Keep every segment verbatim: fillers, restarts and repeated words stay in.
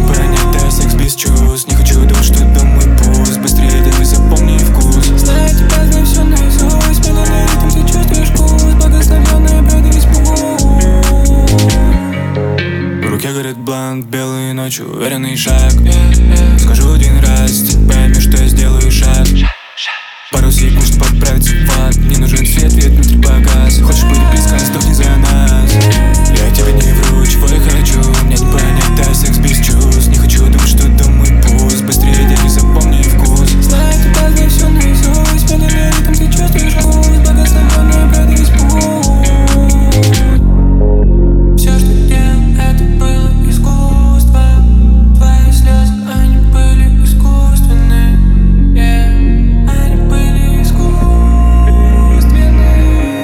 понятая, секс без чувств. Не хочу думать, что это мой пусть. Быстрее делай, запомни вкус. Знаю тебя, знаю все наизусть. Медленный ритм, ты чувствуешь вкус. Благословенный бред и испуг. В руке горит бланк, белые ночи, уверенный шаг. Скажу один раз, ты поймешь, что я сделаю шаг. Пару секунд, чтобы отправиться в ад. Не нужен свет, ведь внутри погас. Хочешь быть близко, сдохни за нас. Я тебе не вру, чего я хочу. Мне не понятая, секс без чувств. Не хочу думать, что это мой путь. Быстрее делай, запомни вкус. Знаю тебя, знаю все наизусть. Медленный ритм, ты чувствуешь вкус. Благословенный бред и испуг. Все, что делал, это было искусство. Твои слезы, они были искусственные. Yeah. Они были искусственные.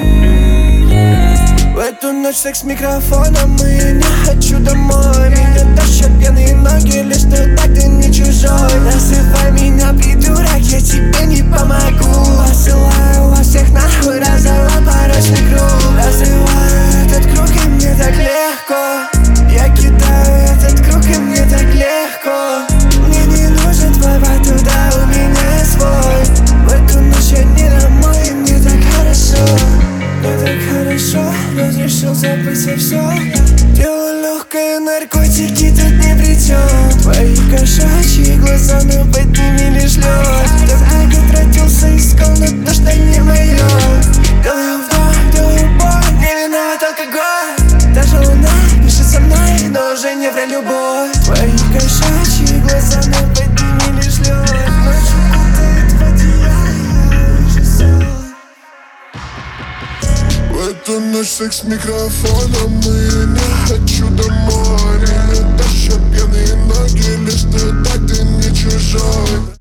Yeah. В эту ночь секс с микрофоном, и я не хочу домой. Меня тащат пьяные ноги, лишь ты так, ты не чужой. Называй меня придурок, я тебе не помогу. Посылаю вас всех нахуй, разорвал порочный круг. Разрываю этот круг, и мне так легко. Я кидаю этот круг, и мне так легко. Мне не нужен твой вайб, туда у меня свой. В эту ночь я не домой, и мне так хорошо. Мне так хорошо, разрешил забыть все все. Делаю легкое, наркотики тут ни при чем. Твои кошачьи глаза, но под ними лишь лед. Так много тратился, искал, но то, что не мое. Делаю вдох, делаю боль, не виноват алкоголь. Даже луна пишет со мной, но уже не про любовь. Твои кошачьи глаза, но под ними лишь лед. Ночью кутает в одеяло, лишь сон. В эту ночь секс с микрофоном, и я не хочу домой. Меня тащат пьяные ноги, лишь ты так, ты не чужой.